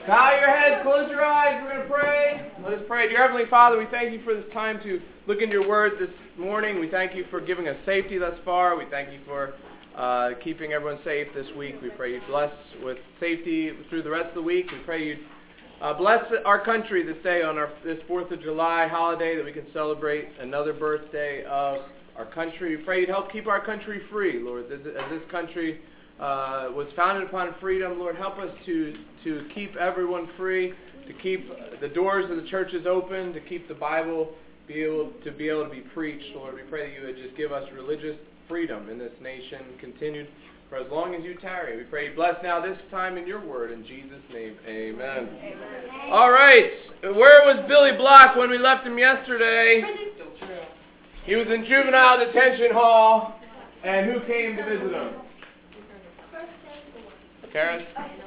Bow your heads, close your eyes, we're going to pray. Let us pray. Dear Heavenly Father, we thank you for this time to look into your word this morning. We thank you for giving us safety thus far. We thank you for keeping everyone safe this week. We pray you bless with safety through the rest of the week. We pray you bless our country this day on this 4th of July holiday, that we can celebrate another birthday of our country. We pray you'd help keep our country free, Lord. As this country was founded upon freedom, Lord, help us to keep everyone free, to keep the doors of the churches open, to keep the Bible be able to be preached. Lord, we pray that you would just give us religious freedom in this nation, continued for as long as you tarry. We pray you bless now this time in your word. In Jesus' name, amen. Amen. All right, where was Billy Block when we left him yesterday? He was in juvenile detention hall, and who came to visit him? Karen?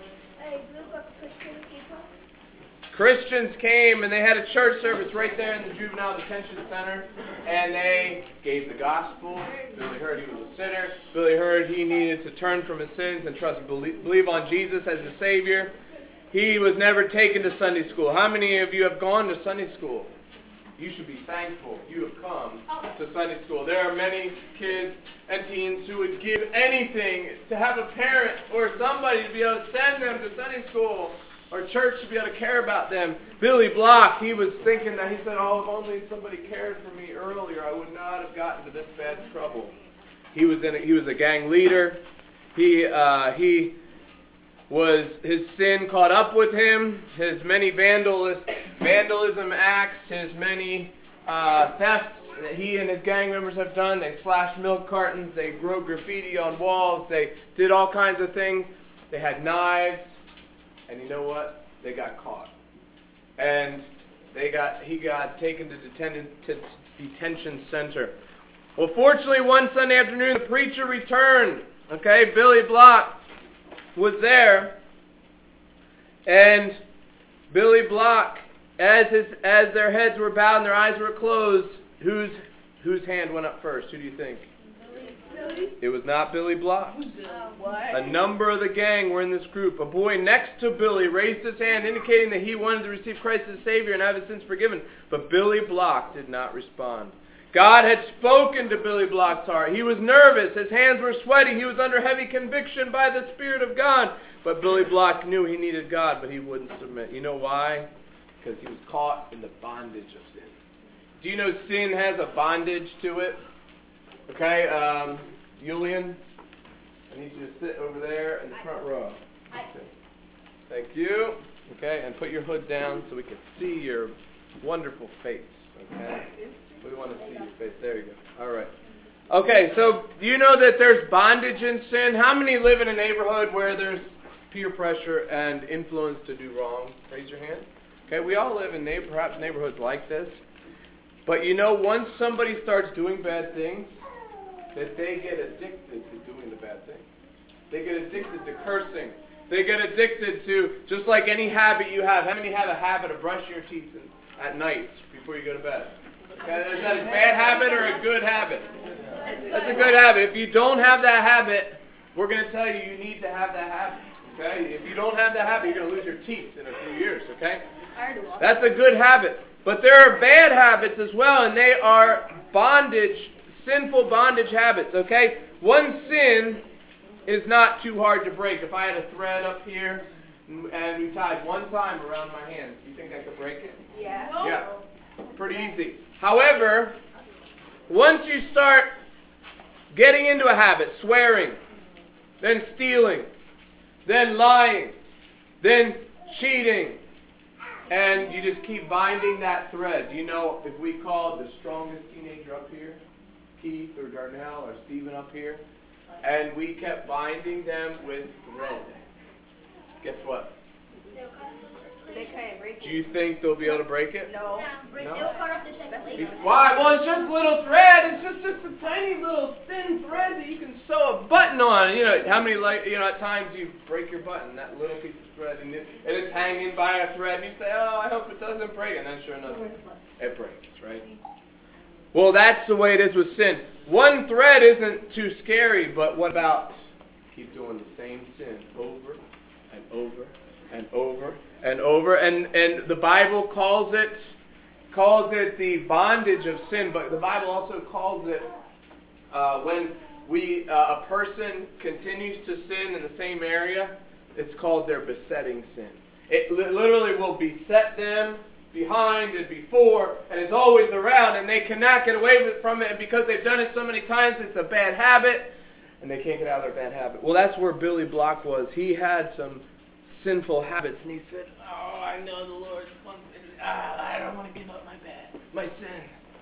Christians came, and they had a church service right there in the juvenile detention center, and they gave the gospel. Billy heard he was a sinner. Billy heard he needed to turn from his sins and believe on Jesus as his Savior. He was never taken to Sunday school. How many of you have gone to Sunday school? You should be thankful you have come to Sunday school. There are many kids and teens who would give anything to have a parent or somebody to be able to send them to Sunday school or church to be able to care about them. Billy Block, he was thinking that, he said, oh, if only somebody cared for me earlier, I would not have gotten to this bad trouble. He was a gang leader. His sin caught up with him, his many vandalism acts, his many thefts that he and his gang members have done. They slashed milk cartons, they wrote graffiti on walls, they did all kinds of things. They had knives, and you know what? They got caught. And he got taken to detention center. Well, fortunately, one Sunday afternoon, the preacher returned. Okay, Billy Block was there, and Billy Block, as their heads were bowed and their eyes were closed, whose hand went up first? Who do you think? Billy. It was not Billy Block. A number of the gang were in this group. A boy next to Billy raised his hand, indicating that he wanted to receive Christ as Savior and have his sins forgiven. But Billy Block did not respond. God had spoken to Billy Block's heart. He was nervous. His hands were sweaty. He was under heavy conviction by the Spirit of God. But Billy Block knew he needed God, but he wouldn't submit. You know why? Because he was caught in the bondage of sin. Do you know sin has a bondage to it? Okay, Julian, I need you to sit over there in the front row. Okay. Thank you. Okay, and put your hood down so we can see your wonderful face. Okay. We want to see your face. There you go. All right. Okay, so do you know that there's bondage in sin? How many live in a neighborhood where there's peer pressure and influence to do wrong? Raise your hand. Okay, we all live in perhaps neighborhoods like this. But you know, once somebody starts doing bad things, that they get addicted to doing the bad thing. They get addicted to cursing. They get addicted to, just like any habit you have. How many have a habit of brushing your teeth at night before you go to bed? Okay, is that a bad habit or a good habit? That's a good habit. If you don't have that habit, we're going to tell you you need to have that habit. Okay? If you don't have that habit, you're going to lose your teeth in a few years. Okay? That's a good habit. But there are bad habits as well, and they are sinful bondage habits. Okay? One sin is not too hard to break. If I had a thread up here and we tied one time around my hand, do you think I could break it? Yeah. Yeah. Pretty easy. However, once you start getting into a habit, swearing, then stealing, then lying, then cheating, and you just keep binding that thread. You know, if we called the strongest teenager up here, Keith or Darnell or Stephen up here, and we kept binding them with thread, guess what? They can't break it. Do you think they'll be able to break it? No. They'll cut off the second later. Why? Well, it's just a little thread. It's just a tiny little thin thread that you can sew a button on. You know, how many, at times you break your button, that little piece of thread, and it's hanging by a thread, and you say, oh, I hope it doesn't break. And then sure enough, it breaks, right? Well, that's the way it is with sin. One thread isn't too scary, but what about keep doing the same sin over and over and over and over. And the Bible calls it the bondage of sin, but the Bible also calls it when a person continues to sin in the same area, it's called their besetting sin. It literally will beset them behind and before, and it's always around, and they cannot get away from it, and because they've done it so many times, it's a bad habit, and they can't get out of their bad habit. Well, that's where Billy Block was. He had some sinful habits, and he said, "Oh, I know the Lord wants me. I don't want to give up my sin."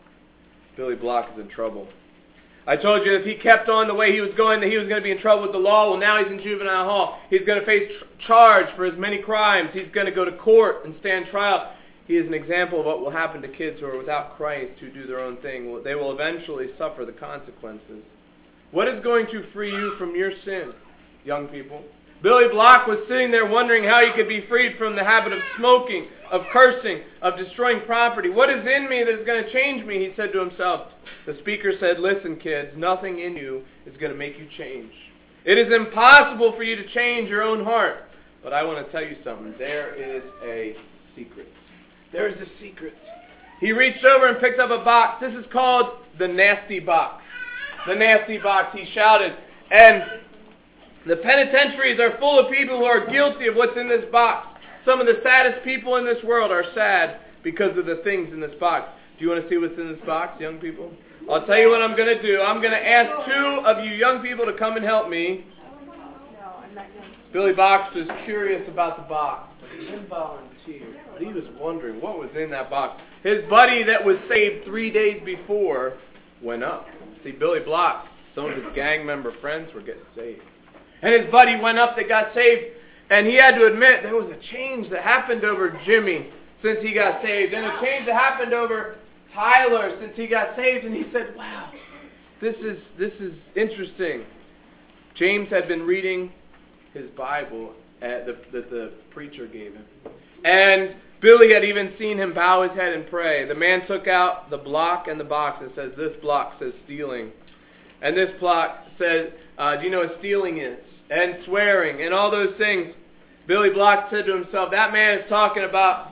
Billy Block is in trouble. I told you if he kept on the way he was going, that he was going to be in trouble with the law. Well, now he's in juvenile hall. He's going to face charge for his many crimes. He's going to go to court and stand trial. He is an example of what will happen to kids who are without Christ, who do their own thing. They will eventually suffer the consequences. What is going to free you from your sin, young people? Billy Block was sitting there wondering how he could be freed from the habit of smoking, of cursing, of destroying property. What is in me that is going to change me, he said to himself. The speaker said, "Listen, kids, nothing in you is going to make you change. It is impossible for you to change your own heart. But I want to tell you something. There is a secret. There is a secret." He reached over and picked up a box. This is called the nasty box. The nasty box, he shouted. And the penitentiaries are full of people who are guilty of what's in this box. Some of the saddest people in this world are sad because of the things in this box. Do you want to see what's in this box, young people? I'll tell you what I'm going to do. I'm going to ask 2 of you young people to come and help me. No, I'm not going to. Billy Box was curious about the box, but he didn't volunteer. But he was wondering what was in that box. His buddy that was saved 3 days before went up. See, Billy Block, some of his gang member friends were getting saved. And his buddy went up that got saved, and he had to admit there was a change that happened over Jimmy since he got saved, and a change that happened over Tyler since he got saved, and he said, "Wow, this is interesting." James had been reading his Bible that the preacher gave him, and Billy had even seen him bow his head and pray. The man took out the block and the box and says, "This block says stealing, and this block says, do you know what stealing is? And swearing, and all those things." Billy Block said to himself, "That man is talking about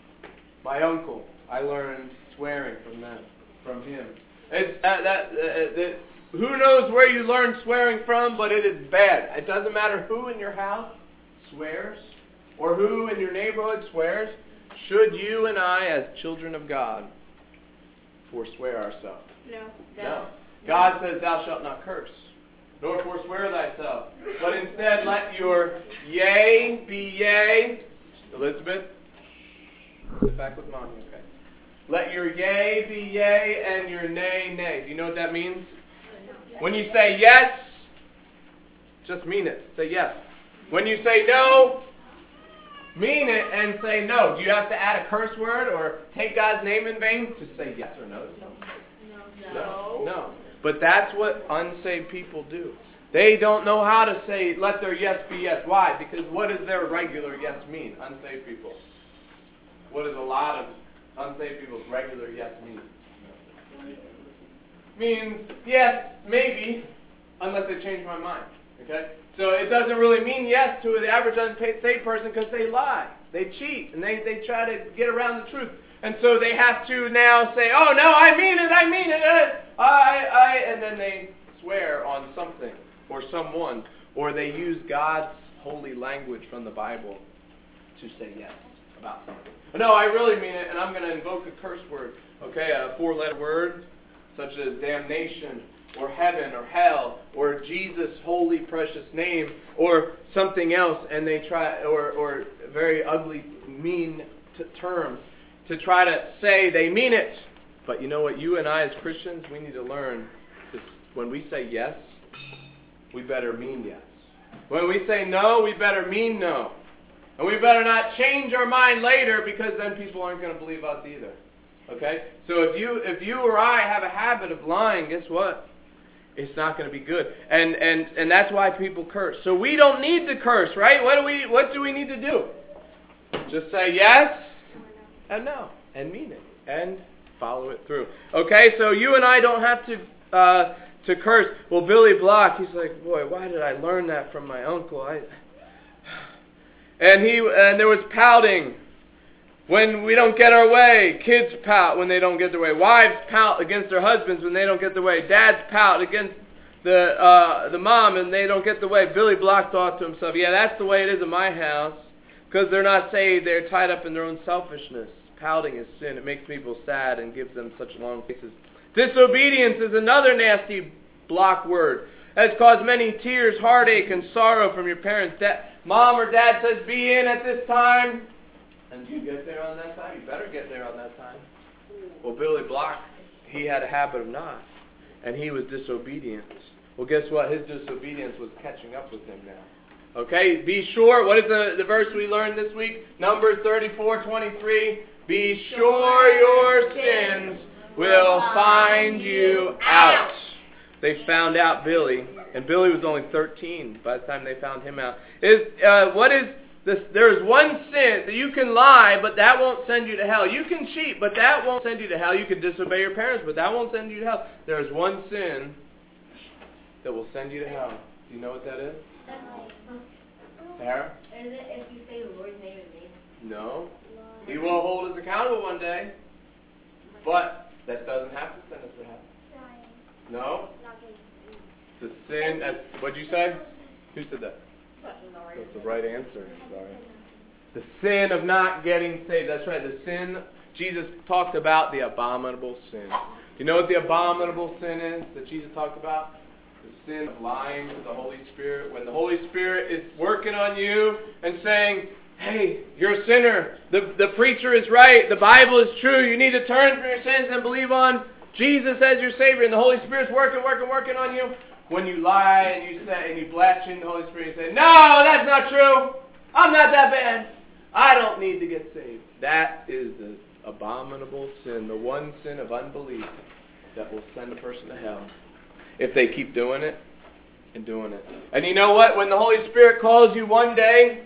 my uncle. I learned swearing from him." Who knows where you learn swearing from, but it is bad. It doesn't matter who in your house swears or who in your neighborhood swears. Should you and I, as children of God, forswear ourselves? No. God says, "Thou shalt not curse, nor forswear thyself, but instead let your yea be yea." Elizabeth, sit back with mommy, okay? Let your yea be yea and your nay, nay. Do you know what that means? When you say yes, just mean it. Say yes. When you say no, mean it and say no. Do you have to add a curse word or take God's name in vain to say yes or no? No. But that's what unsaved people do. They don't know how to say, let their yes be yes. Why? Because what does their regular yes mean? Unsaved people. What does a lot of unsaved people's regular yes mean? Means yes, maybe, unless they change my mind. Okay? So it doesn't really mean yes to the average unsaved person because they lie. They cheat. And they try to get around the truth. And so they have to now say, "Oh, no, I mean it, and then they swear on something or someone, or they use God's holy language from the Bible to say yes about something. No, I really mean it, and I'm going to invoke a curse word, okay, a 4-letter word, such as damnation, or heaven, or hell, or Jesus' holy, precious name, or something else, and they try, or very ugly, mean terms, to try to say they mean it. But you know what? You and I as Christians, we need to learn this. When we say yes, we better mean yes. When we say no, we better mean no. And we better not change our mind later, because then people aren't going to believe us either. Okay? So if you or I have a habit of lying, guess what? It's not going to be good. And that's why people curse. So we don't need to curse, right? What do we need to do? Just say yes and no, and mean it, and follow it through. Okay, so you and I don't have to curse. Well, Billy Block, he's like, boy, why did I learn that from my uncle? And there was pouting when we don't get our way. Kids pout when they don't get their way. Wives pout against their husbands when they don't get their way. Dads pout against the mom and they don't get the way. Billy Block thought to himself, yeah, that's the way it is in my house. Because they're not saved, they're tied up in their own selfishness. Pouting is sin. It makes people sad and gives them such long faces. Disobedience is another nasty block word. Has caused many tears, heartache, and sorrow from your parents. Mom or dad says, be in at this time. And do you get there on that time? You better get there on that time. Well, Billy Block, he had a habit of not. And he was disobedient. Well, guess what? His disobedience was catching up with him now. Okay, be sure. What is the verse we learned this week? Numbers 34:23. Be sure your sins will find you out. They found out Billy, and Billy was only 13 by the time they found him out. There's one sin that you can lie, but that won't send you to hell. You can cheat, but that won't send you to hell. You can disobey your parents, but that won't send you to hell. There's one sin that will send you to hell. Do you know what that is? Sarah? Is it if you say the Lord's name in vain? No. He will hold us accountable one day, but that doesn't have to send us to hell. No? The sin, what'd you say? Who said that? That's the right answer. Sorry. The sin of not getting saved. That's right. The sin, Jesus talked about the abominable sin. You know what the abominable sin is that Jesus talked about? The sin of lying to the Holy Spirit. When the Holy Spirit is working on you and saying, hey, you're a sinner. The preacher is right. The Bible is true. You need to turn from your sins and believe on Jesus as your Savior. And the Holy Spirit's working on you. When you lie and you say and you blaspheme the Holy Spirit, you say, no, that's not true. I'm not that bad. I don't need to get saved. That is the abominable sin, the one sin of unbelief that will send a person to hell if they keep doing it and doing it. And you know what? When the Holy Spirit calls you one day,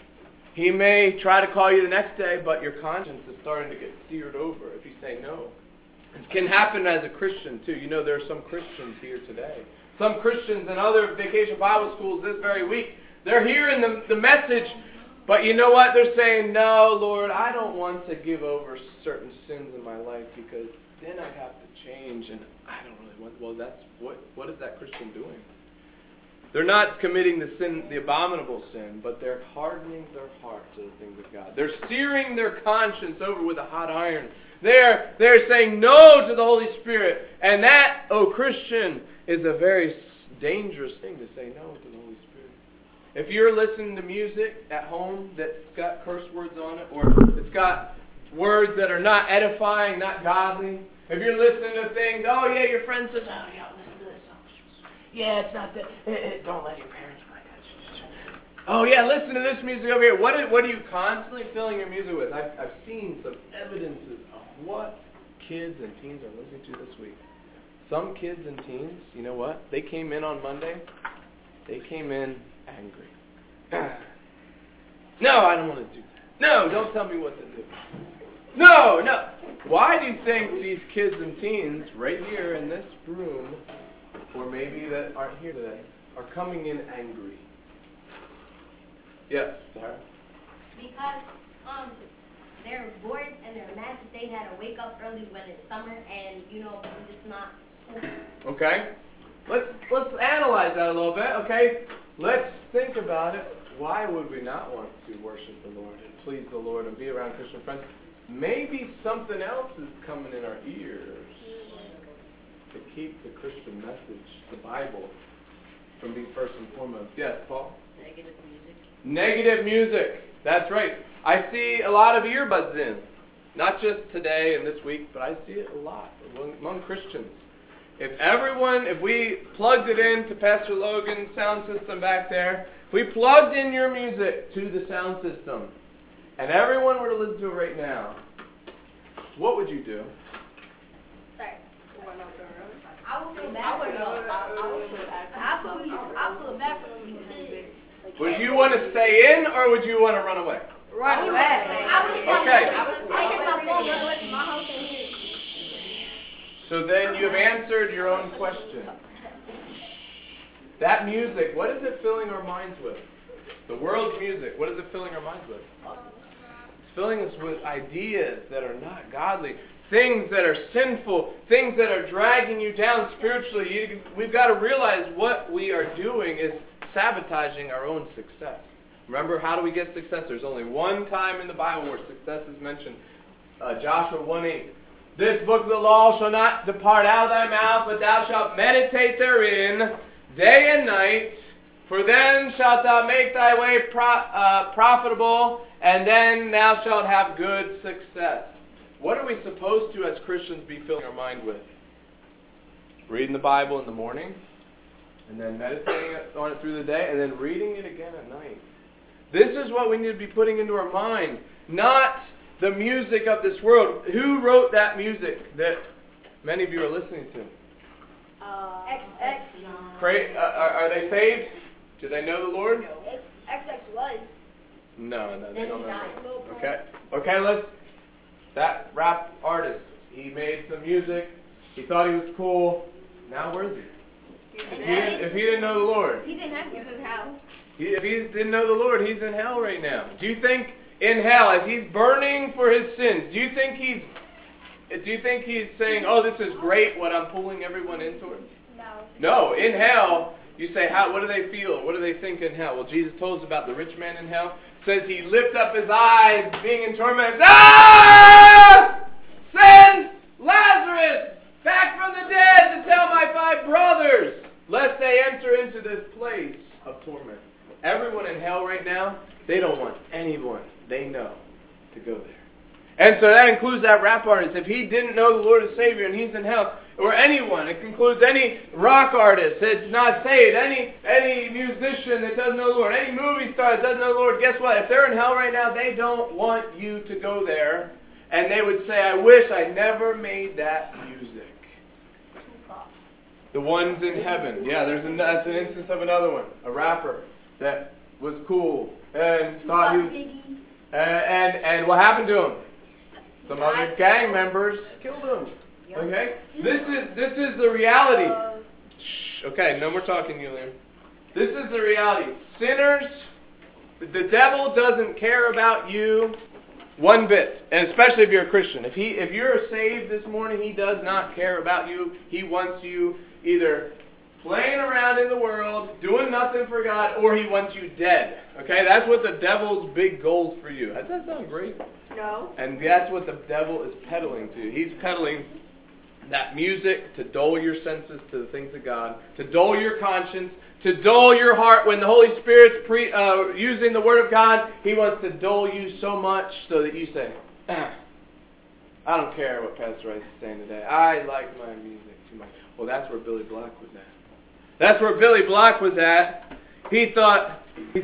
He may try to call you the next day, but your conscience is starting to get seared over if you say no. It can happen as a Christian too. You know, there are some Christians here today. Some Christians in other vacation Bible schools this very week, they're hearing the message, but you know what? They're saying, no, Lord, I don't want to give over certain sins in my life because then I have to change, and I don't really want. Well, that's what is that Christian doing? They're not committing the sin, the abominable sin, but they're hardening their heart to the things of God. They're searing their conscience over with a hot iron. They're saying no to the Holy Spirit. And that, Christian, is a very dangerous thing to say no to the Holy Spirit. If you're listening to music at home that's got curse words on it, or it's got words that are not edifying, not godly, if you're listening to things, oh yeah, your friend says, oh yeah, listen to this song. Yeah, it's not that. Don't let your parents mind that. Oh yeah, listen to this music over here. What are you constantly filling your music with? I've seen some evidences of what kids and teens are listening to this week. Some kids and teens, you know what? They came in on Monday. They came in angry. No, I don't want to do that. No, don't tell me what to do. No. Why do you think these kids and teens right here in this room, or maybe that aren't here today, are coming in angry? Yes, Sarah? Because they're bored and they're mad that they had to wake up early when it's summer and, it's not school. Okay. Let's analyze that a little bit, okay? Let's think about it. Why would we not want to worship the Lord and please the Lord and be around Christian friends? Maybe something else is coming in our ears to keep the Christian message, the Bible, from being first and foremost. Yes, Paul? Negative music. Negative music. That's right. I see a lot of earbuds in. Not just today and this week, but I see it a lot among Christians. If we plugged it into Pastor Logan's sound system back there, if we plugged in your music to the sound system, and everyone were to listen to it right now, what would you do? Sorry. I will feel bad for you. I'll feel bad for you. Would you want to stay in, or would you want to run away? Run away. I hit my phone, run away from my house and here. So then you've answered your own question. That music, what is it filling our minds with? The world's music, what is it filling our minds with? It's filling us with ideas that are not godly, things that are sinful, things that are dragging you down spiritually. We've got to realize what we are doing is sabotaging our own success. Remember, how do we get success? There's only one time in the Bible where success is mentioned. Joshua 1:8. This book of the law shall not depart out of thy mouth, but thou shalt meditate therein day and night. For then shalt thou make thy way profitable, and then thou shalt have good success. What are we supposed to, as Christians, be filling our mind with? Reading the Bible in the morning, and then meditating on it through the day, and then reading it again at night. This is what we need to be putting into our mind, not the music of this world. Who wrote that music that many of you are listening to? XX. Are they saved? Do they know the Lord? XX was. No, they don't know. Died. Okay, that rap artist, he made some music, he thought he was cool, now where is he? If he didn't know the Lord. He didn't have to. How? If he didn't know the Lord, he's in hell right now. Do you think in hell, as he's burning for his sins, do you think he's saying, oh, this is great what I'm pulling everyone into it? No, in hell, you say, what do they feel? What do they think in hell? Well, Jesus told us about the rich man in hell. Says he lifted up his eyes, being in torment. Send Lazarus back from the dead to tell my 5 brothers, lest they enter into this place of torment. Everyone in hell right now, they don't want anyone they know to go there. And so that includes that rap artist. If he didn't know the Lord as Savior and he's in hell, or anyone, it includes any rock artist that's not saved, any musician that doesn't know the Lord, any movie star that doesn't know the Lord, guess what? If they're in hell right now, they don't want you to go there. And they would say, I wish I never made that music. The ones in heaven. Yeah, that's an instance of another one. A rapper that was cool and thought he was... And what happened to him? Some other gang members killed him. Okay? This is the reality. Shh. Okay, no more talking, Julian. This is the reality. Sinners, the devil doesn't care about you one bit. And especially if you're a Christian. If you're saved this morning, he does not care about you. He wants you either playing around in the world, doing nothing for God, or he wants you dead. Okay? That's what the devil's big goals for you. Does that sound great? No. And that's what the devil is peddling to. He's peddling that music to dull your senses to the things of God, to dull your conscience, to dull your heart. When the Holy Spirit's using the Word of God, he wants to dull you so much so that you say, I don't care what Pastor Rice is saying today. I like my music too much. Well, that's where Billy Block was at. That's where Billy Block was at. He thought,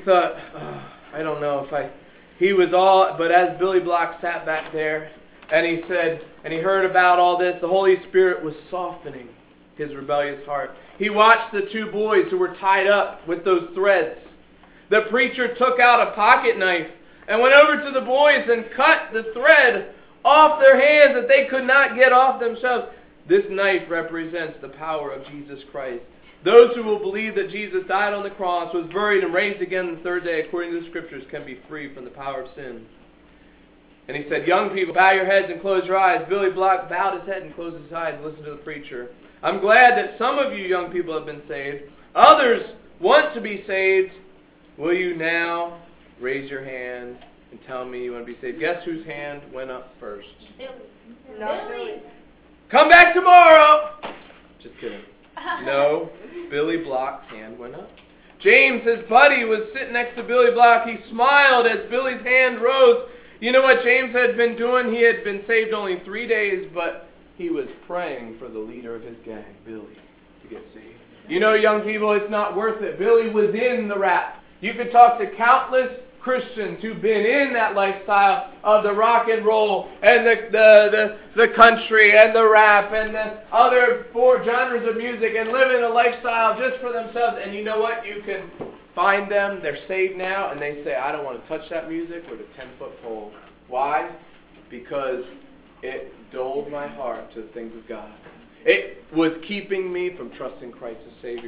I don't know if he was all, but as Billy Block sat back there, and he said, and he heard about all this, the Holy Spirit was softening his rebellious heart. He watched the 2 boys who were tied up with those threads. The preacher took out a pocket knife and went over to the boys and cut the thread off their hands that they could not get off themselves. This knife represents the power of Jesus Christ. Those who will believe that Jesus died on the cross, was buried, and raised again the 3rd day, according to the Scriptures, can be free from the power of sin. And he said, young people, bow your heads and close your eyes. Billy Block bowed his head and closed his eyes and listened to the preacher. I'm glad that some of you young people have been saved. Others want to be saved. Will you now raise your hand and tell me you want to be saved? Guess whose hand went up first? Billy. Come back tomorrow! Just kidding. No, Billy Block's hand went up. James, his buddy, was sitting next to Billy Block. He smiled as Billy's hand rose. You know what James had been doing? He had been saved only 3 days, but he was praying for the leader of his gang, Billy, to get saved. You know, young people, it's not worth it. Billy was in the rap. You could talk to countless Christians who've been in that lifestyle of the rock and roll and the country and the rap and the other 4 genres of music and living a lifestyle just for themselves. And you know what? You can find them. They're saved now, and they say, I don't want to touch that music with a 10-foot pole. Why? Because it dulled my heart to the things of God. It was keeping me from trusting Christ as Savior.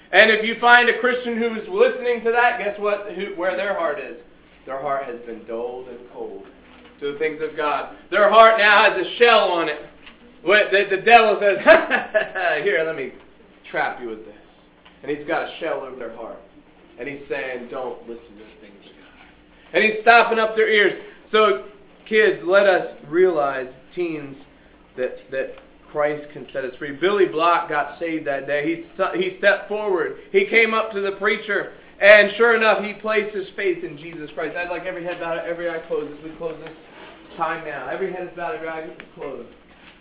And if you find a Christian who's listening to that, guess what? Where their heart is? Their heart has been dulled and cold to the things of God. Their heart now has a shell on it. The devil says, here, let me trap you with this. And he's got a shell over their heart. And he's saying, don't listen to the things of God. And he's stopping up their ears. So, kids, let us realize, teens, that Christ can set us free. Billy Block got saved that day. He stepped forward. He came up to the preacher. And sure enough, he placed his faith in Jesus Christ. I'd like every head bowed, every eye closed as we close this time now. Every head is bowed, every eye is closed.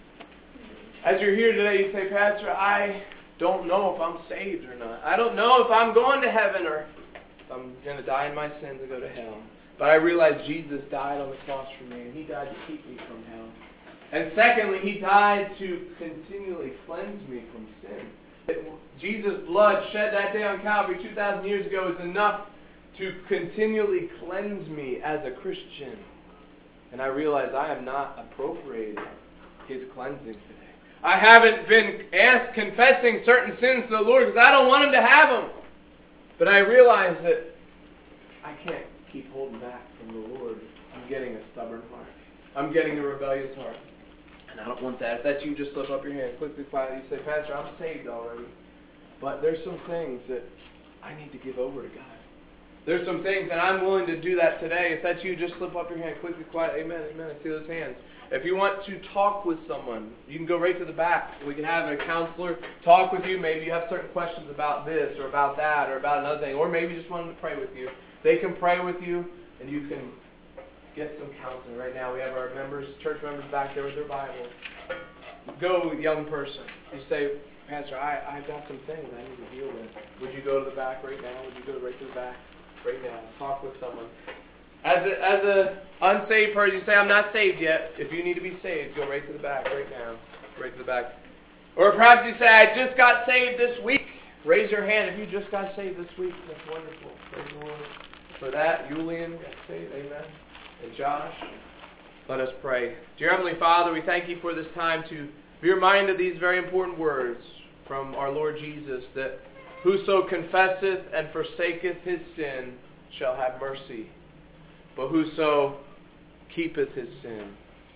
As you're here today, you say, Pastor, I don't know if I'm saved or not. I don't know if I'm going to heaven or if I'm going to die in my sins and go to hell. But I realize Jesus died on the cross for me, and He died to keep me from hell. And secondly, He died to continually cleanse me from sin. Jesus' blood shed that day on Calvary 2,000 years ago is enough to continually cleanse me as a Christian. And I realize I have not appropriated His cleansing today. I haven't been confessing certain sins to the Lord because I don't want Him to have them. But I realize that I can't keep holding back from the Lord. I'm getting a stubborn heart. I'm getting a rebellious heart. And I don't want that. If that's you, just slip up your hand quickly, quietly. You say, Pastor, I'm saved already. But there's some things that I need to give over to God. There's some things, and I'm willing to do that today. If that's you, just slip up your hand quickly, quietly. Amen, amen. I see those hands. If you want to talk with someone, you can go right to the back. We can have a counselor talk with you. Maybe you have certain questions about this or about that or about another thing. Or maybe you just want them to pray with you. They can pray with you, and you can get some counseling. Right now we have our members, church members back there with their Bibles. Go, young person. You say, Pastor, I've got some things I need to deal with. Would you go to the back right now? Would you go right to the back right now? Talk with someone. As a unsaved person, you say, I'm not saved yet. If you need to be saved, go right to the back right now. Right to the back. Or perhaps you say, I just got saved this week. Raise your hand if you just got saved this week. That's wonderful. Praise the Lord. For that, Julian got saved. Amen. And Josh, let us pray. Dear Heavenly Father, we thank you for this time to be reminded of these very important words from our Lord Jesus, that whoso confesseth and forsaketh his sin shall have mercy. But whoso keepeth his sin,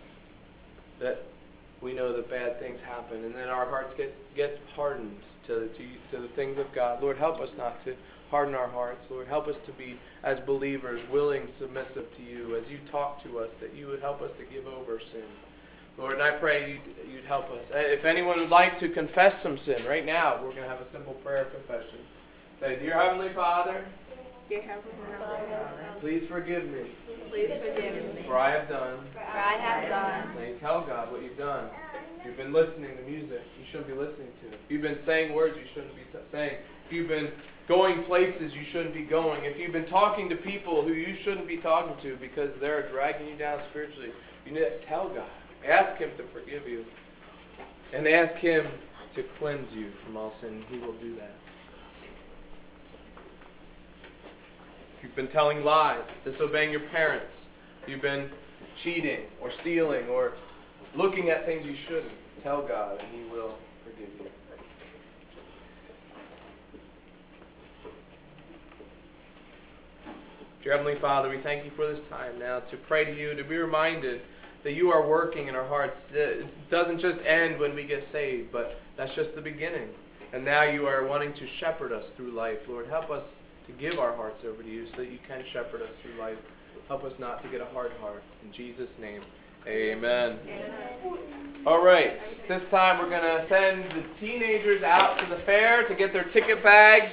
that we know that bad things happen, and then our hearts get hardened to the things of God. Lord, help us not to harden our hearts. Lord, help us to be, as believers, willing, submissive to you. As you talk to us, that you would help us to give over sin. Lord, and I pray you'd help us. If anyone would like to confess some sin, right now, we're going to have a simple prayer of confession. Say, Dear Heavenly Father, Dear Heavenly Father, please forgive me. please forgive me. For I have done. For I have done. Now you tell God what you've done. If you've been listening to music you shouldn't be listening to. If you've been saying words you shouldn't be saying. If you've been going places you shouldn't be going. If you've been talking to people who you shouldn't be talking to because they're dragging you down spiritually, you need to tell God. Ask Him to forgive you. And ask Him to cleanse you from all sin. He will do that. If you've been telling lies, disobeying your parents, if you've been cheating or stealing or looking at things you shouldn't, tell God and He will forgive you. Dear Heavenly Father, we thank you for this time now to pray to you, to be reminded that you are working in our hearts. It doesn't just end when we get saved, but that's just the beginning. And now you are wanting to shepherd us through life. Lord, help us to give our hearts over to you so that you can shepherd us through life. Help us not to get a hard heart. In Jesus' name, amen. All right, this time we're going to send the teenagers out to the fair to get their ticket bags.